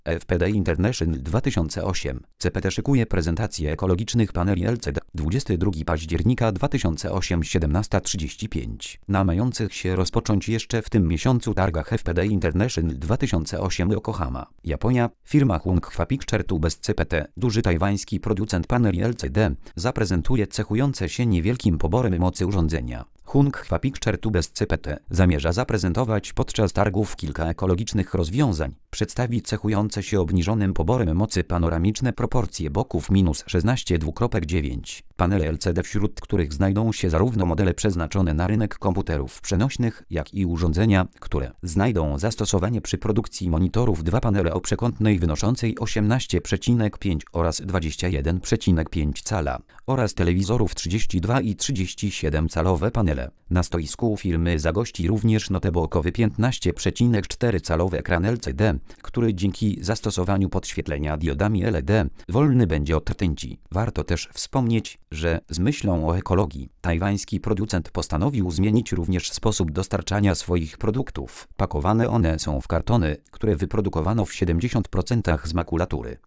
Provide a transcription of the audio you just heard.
FPD International 2008. CPT szykuje prezentację ekologicznych paneli LCD. 22 października 2008 17:35. Na mających się rozpocząć jeszcze w tym miesiącu targach FPD International 2008 Yokohama, Japonia, firma Hunghwa Picture Tubes CPT, duży tajwański producent paneli LCD, zaprezentuje cechujące się niewielkim poborem mocy urządzenia. Hunghwa Picture Tubes CPT zamierza zaprezentować podczas targów kilka ekologicznych rozwiązań. Przedstawi cechujące się obniżonym poborem mocy panoramiczne proporcje boków -16:2.9. Panele LCD, wśród których znajdą się zarówno modele przeznaczone na rynek komputerów przenośnych, jak i urządzenia, które znajdą zastosowanie przy produkcji monitorów. Dwa panele o przekątnej wynoszącej 18,5 oraz 21,5 cala oraz telewizorów 32 i 37 calowe panele. Na stoisku firmy zagości również notebookowy 15,4 calowy ekran LCD, który dzięki zastosowaniu podświetlenia diodami LED wolny będzie od rtęci. Warto też wspomnieć, że z myślą o ekologii tajwański producent postanowił zmienić również sposób dostarczania swoich produktów. Pakowane one są w kartony, które wyprodukowano w 70% z makulatury.